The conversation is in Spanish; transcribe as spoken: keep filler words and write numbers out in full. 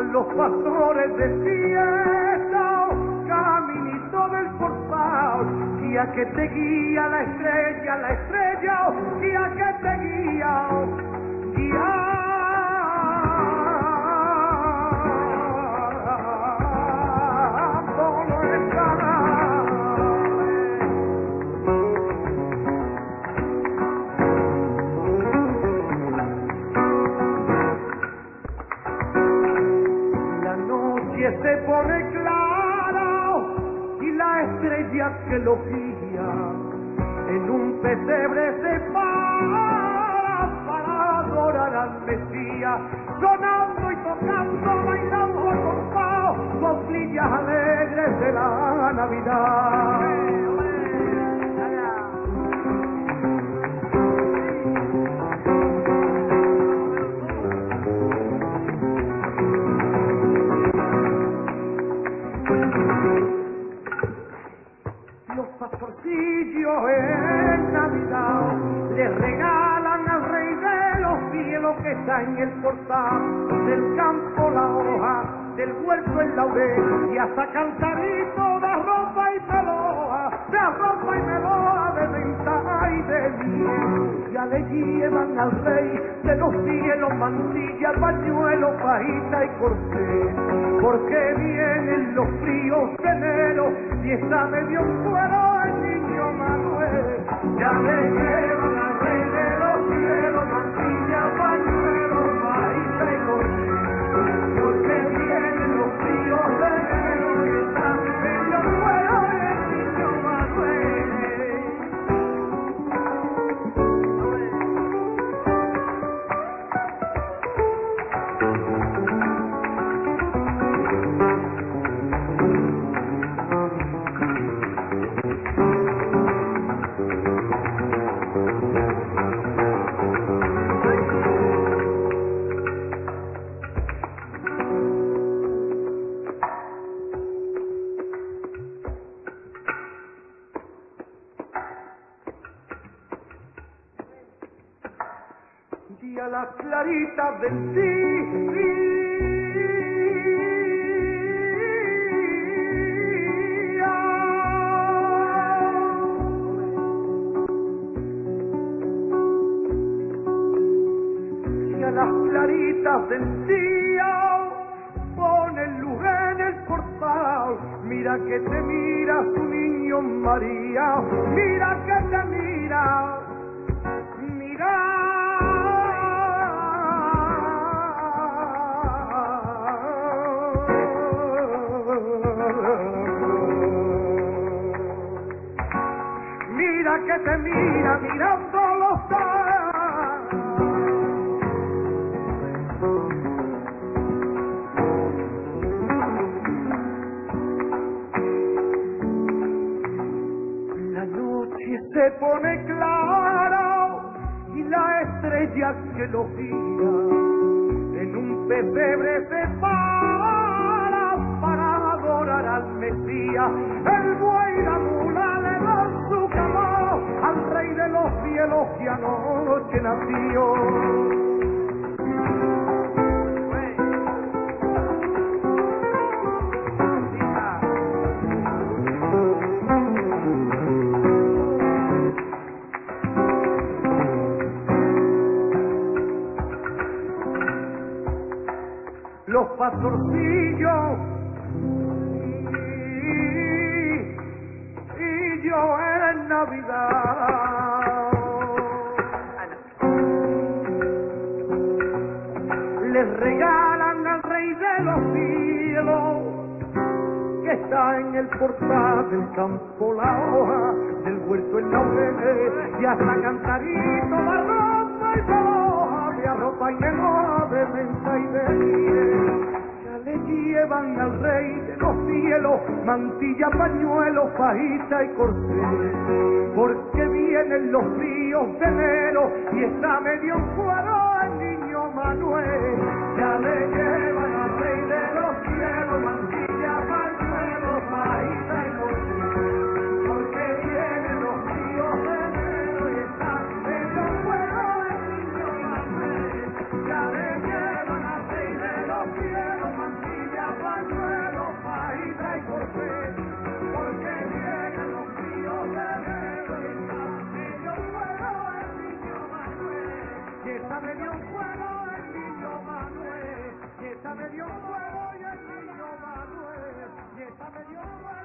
los pastores de fiesta, caminito del portal, guía que te guía la estrella, la estrella, guía que te guía, guía. Se pone clara y la estrella que lo guía en un pesebre se para para adorar al Mesías, sonando y tocando, bailando al compás, cosquillas alegres de la Navidad. Pastorcillos en Navidad le regalan al Rey de los cielos que está en el portal del campo la hoja, del huerto el laurel y hasta cantarito de ropa y meloa, de ropa y meloa, de venta y de miel. Ya le llevan al Rey de los cielos mantilla, pañuelo, fajita y corcel, porque vienen los fríos de enero y está medio fuera el niño Manuel. Ya le llevan al Rey de los cielos mantilla, pañuelo, fajita y corcel, porque vienen los fríos de enero y está medio fuera el niño Manuel. Y a las claritas del día, y a las claritas del día pone luz en el portal. Mira que te mira tu niño María, mira que te mira, mira. Mira que te mira, mirando los ojos. La noche se pone clara y la estrella que lo guía en un pesebre se para para adorar al Mesías. El buey y la mula le dan su calor al Rey de los cielos que anoche nació. Los pastorcillos y, y yo en Navidad les regalan al Rey de los cielos que está en el portal del campo la hoja, del huerto el laurel y hasta cantarito la ropa y hoja, de arropa y meloa, de menta y de miel. Ya le llevan al Rey de los cielos mantilla, pañuelo, fajita y corcel, porque vienen los fríos de enero y está medio fuera el niño Manuel. Ya le llevan al Rey de los cielos mantilla, pañuelo, fajita y corcel, porque vienen los fríos de enero y está medio fuera el niño Manuel. Ya le llevan al Rey de los cielos mantilla, por sed, porque vienen los ríos de Venezuela. Me dio fuego el niño Manuel, y esa me dio fuego el niño Manuel, y esa me dio fuego y el niño Manuel, y esa me dio fuego.